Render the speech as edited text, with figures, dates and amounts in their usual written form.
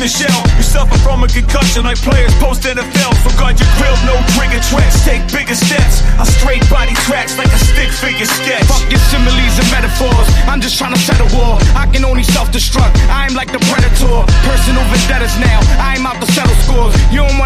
the shell. You suffer from a concussion like players post NFL. So guard your grill, no trigger tracks. Take bigger steps. I straight body tracks like a stick figure sketch. Fuck your similes and metaphors. I'm just trying to settle war. I can only self-destruct. I'm like the predator. Personal vendettas now. I'm out to settle scores. You don't want